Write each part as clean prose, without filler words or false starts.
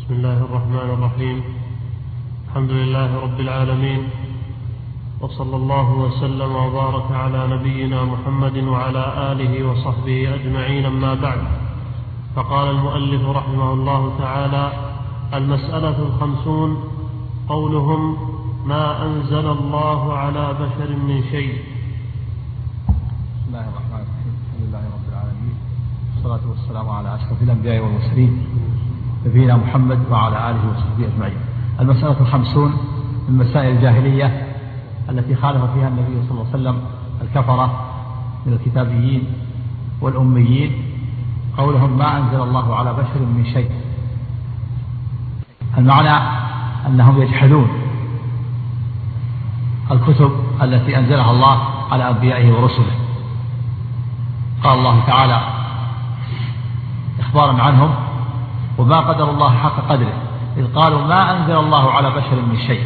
بسم الله الرحمن الرحيم. الحمد لله رب العالمين، وصلى الله وسلم وبارك على نبينا محمد وعلى آله وصحبه أجمعين، أما بعد. فقال المؤلف رحمه الله تعالى: المسألة 50 قولهم ما أنزل الله على بشر من شيء. بسم الله الرحمن الرحيم. الحمد لله رب العالمين، والصلاة والسلام على أشرف الأنبياء والمرسلين نبينا محمد وعلى آله وصحبه أجمعين. المسألة 50 من مسائل الجاهلية التي خالف فيها النبي صلى الله عليه وسلم الكفرة من الكتابيين والأميين قولهم ما أنزل الله على بشر من شيء. المعنى أنهم يجحدون الكتب التي أنزلها الله على أنبيائه ورسله. قال الله تعالى إخبارا عنهم: وما قدر الله حق قدره إذ قالوا ما أنزل الله على بشر من شيء.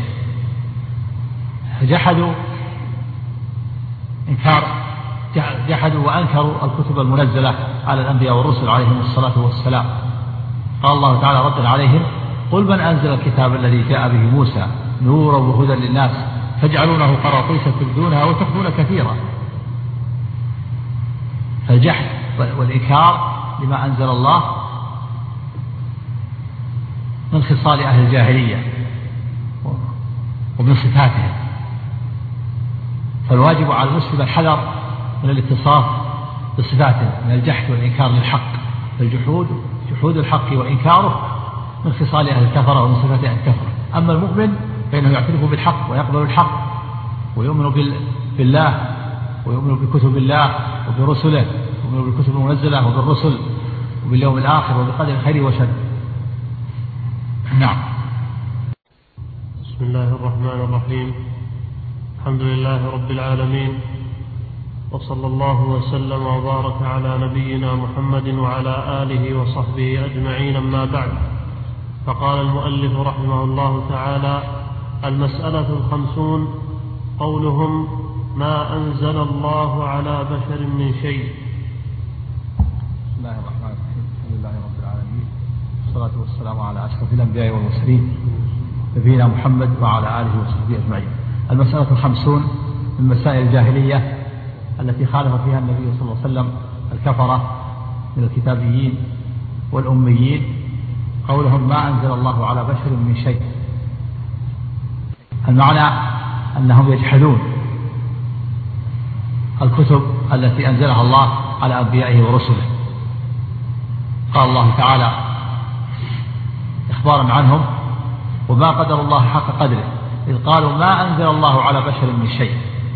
جحدوا وأنكروا الكتب المنزلة على الأنبياء والرسل عليهم الصلاة والسلام. قال الله تعالى ردا عليهم: قل من أنزل الكتاب الذي جاء به موسى نورا وهدى للناس فاجعلونه قراطيس تبدونها وتخفون كثيرا. فالجحد والإنكار لما أنزل الله من خصال أهل الجاهلية ومن صفاتهم، فالواجب على المسلم الحذر من الاتصاف بصفاتهم من الجحد والإنكار للحق. جحود الحق وإنكاره من خصال أهل الكفرة ومن صفات أهل الكفرة. أما المؤمن فإنه يعترف بالحق ويقبل الحق ويؤمن بالله ويؤمن بكتب الله وبرسله ويؤمن بالكتب المنزلة وبالرسل وباليوم الآخر وبقدر خير وشر. نعم. بسم الله الرحمن الرحيم. الحمد لله رب العالمين، وصلى الله وسلم وبارك على نبينا محمد وعلى آله وصحبه أجمعين، أما بعد. فقال المؤلف رحمه الله تعالى: المسألة 50 قولهم ما أنزل الله على بشر من شيء. بسم الله الرحمن الرحيم. الحمد لله رب العالمين، والصلاة والسلام على أشرف الأنبياء والمرسلين نبينا محمد وعلى آله وصحبه أجمعين. المسألة 50 من مسائل الجاهلية التي خالف فيها النبي صلى الله عليه وسلم الكفرة من الكتابيين والأميين قولهم ما أنزل الله على بشر من شيء. المعنى أنهم يجحدون الكتب التي أنزلها الله على أنبيائه ورسله. قال الله تعالى إخبارا عنهم: وما قدر الله حق قدره إذ قالوا ما أنزل الله على بشر من شيء.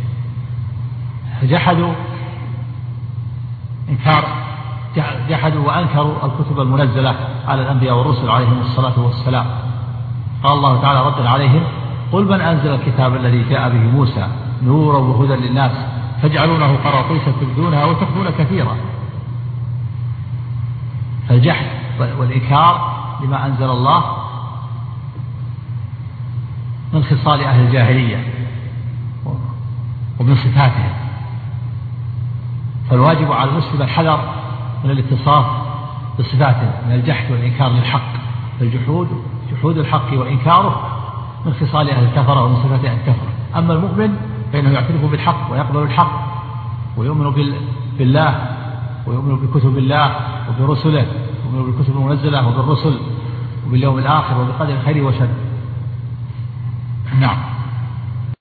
جحدوا وأنكروا الكتب المنزلة على الأنبياء والرسل عليهم الصلاة والسلام. قال الله تعالى ردا عليهم: قل من أنزل الكتاب الذي جاء به موسى نورا وهدى للناس فاجعلونه قراطيس تبدونها وتخفون كثيرا. فالجحد والإنكار لما أنزل الله من خصال أهل الجاهلية ومن صفاتهم، فالواجب على المسلم الحذر من الاتصاف بصفاتهم من الجحد والإنكار للحق. جحود الحق وإنكاره من خصال أهل الكفرة ومن صفات أهل الكفرة. أما المؤمن فإنه يعترف بالحق ويقبل الحق ويؤمن بالله ويؤمن بكتب الله وبرسله ويؤمن بالكتب المنزلة وبالرسل وباليوم الآخر وبقدر خير وشر.